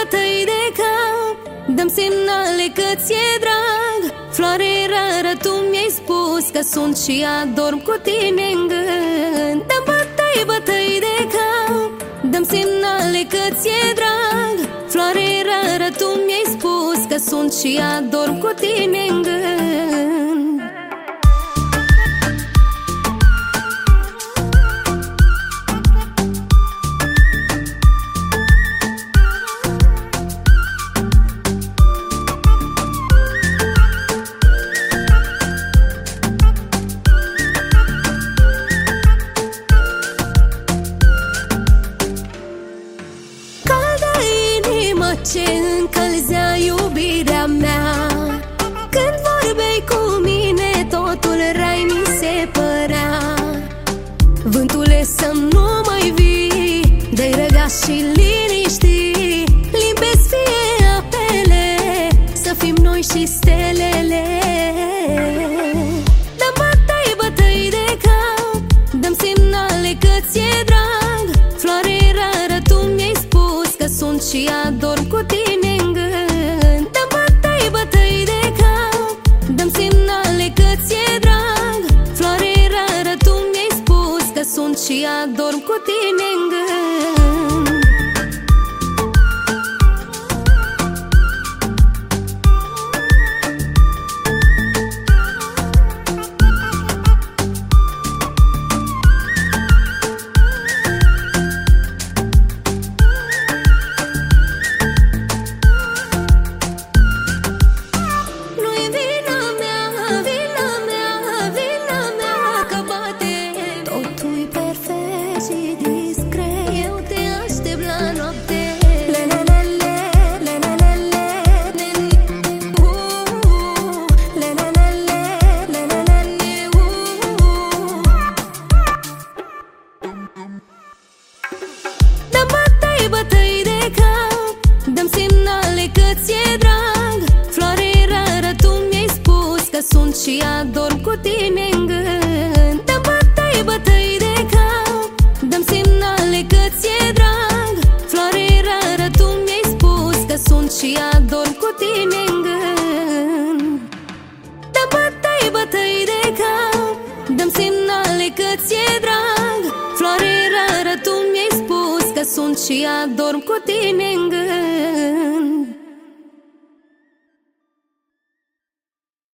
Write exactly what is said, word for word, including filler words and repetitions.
bătăi de cap, dăm semnale că ți-e drag. Floare rară, tu mi-ai spus că sunt și adorm cu tine în gând. Dăm bătăi, bătăi de cap, dăm semnale că ți-e drag. Floare rară, tu mi-ai spus că sunt și adorm cu tine în gând. Ce încălzea iubirea mea, când vorbeai cu mine, totul rai mi se părea. Vântule, să-mi nu mai vii, dă-i răgaz și liniști, limpezi fie apele, să fim noi și stelele. Dăm bătăi, bătăi de cap, dăm semnale că ți-e drag. Floare rară, tu mi-ai spus că sunt și adorm cu tine în gând. Dăm bătăi, bătăi de cap, dăm semnale că ți-e drag. Floare rară, tu mi-ai spus că sunt și adorm cu tine în gând. Dăm semnale că ți-e drag. Floare rară, tu mi-ai spus că sunt și adorm cu tine în gând. Dăm bătăi, bătăi de cap, dăm semnale că ți-e drag. Floare rară, tu mi-ai spus că sunt și adorm cu tine în gând. Dăm bătăi, bătăi de cap, dăm semnale că ți-e drag. Floare rară, tu mi-ai spus că sunt și adorm cu tine în gând.